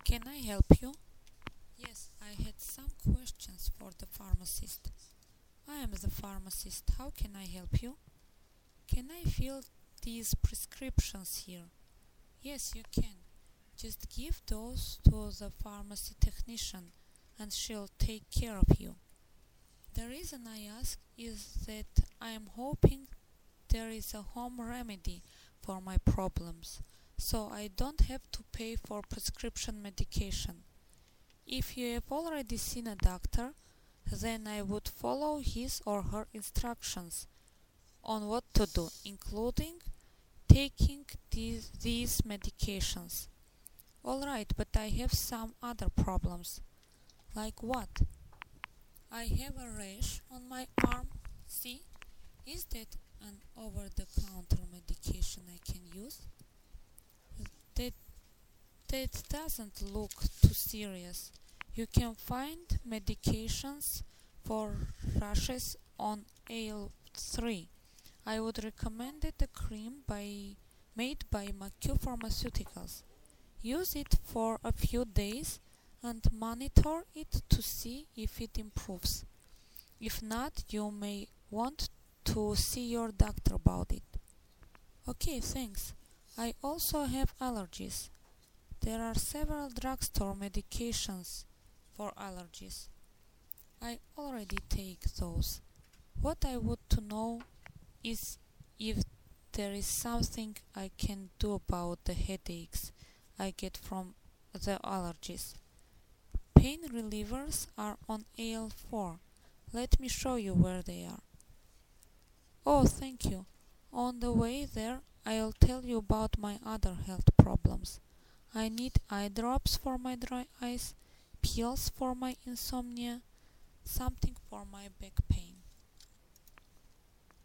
Can I help you? Yes, I had some questions for the pharmacist. I am the pharmacist. How can I help you? Can I fill these prescriptions here? Yes, you can. Just give those to the pharmacy technician and she'll take care of you. The reason I ask is that I am hoping there is a home remedy for my problems, so I don't have to pay for prescription medication. If you have already seen a doctor, then I would follow his or her instructions on what to do, including taking these medications. Alright, but I have some other problems. Like what? I have a rash on my arm. See? Is that an over-the-counter medication I can use? That, that doesn't look too serious. You can find medications for rashes on AL3. I would recommend a cream made by McHugh Pharmaceuticals. Use it for a few days and monitor it to see if it improves. If not, you may want to see your doctor about it. Okay, thanks. I also have allergies. There are several drugstore medications for allergies. I already take those. What I would to know is if there is something I can do about the headaches I get from the allergies. Pain relievers are on AL4. Let me show you where they are. Oh, thank you. On the way there, I'll tell you about my other health problems. I need eye drops for my dry eyes, pills for my insomnia, something for my back pain.